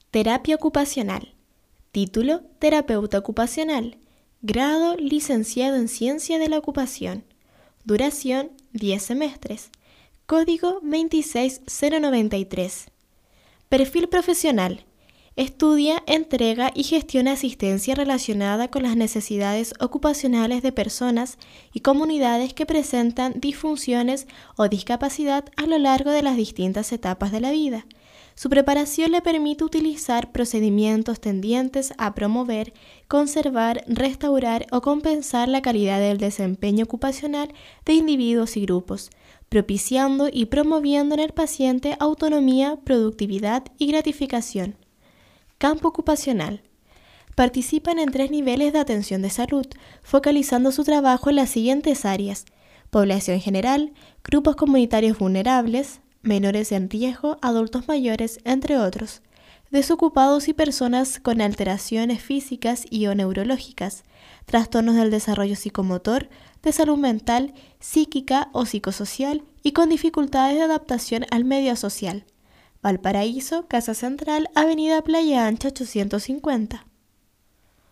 Terapia ocupacional. Título: Terapeuta ocupacional. Grado: Licenciado en Ciencia de la Ocupación. Duración: 10 semestres. Código 26093. Perfil profesional. Estudia, entrega y gestiona asistencia relacionada con las necesidades ocupacionales de personas y comunidades que presentan disfunciones o discapacidad a lo largo de las distintas etapas de la vida. Su preparación le permite utilizar procedimientos tendientes a promover, conservar, restaurar o compensar la calidad del desempeño ocupacional de individuos y grupos, propiciando y promoviendo en el paciente autonomía, productividad y gratificación. Campo ocupacional. Participan en 3 niveles de atención de salud, focalizando su trabajo en las siguientes áreas: población general, grupos comunitarios vulnerables, menores en riesgo, adultos mayores, entre otros, desocupados y personas con alteraciones físicas y o neurológicas, trastornos del desarrollo psicomotor, de salud mental, psíquica o psicosocial y con dificultades de adaptación al medio social. Valparaíso, Casa Central, Avenida Playa Ancha 850.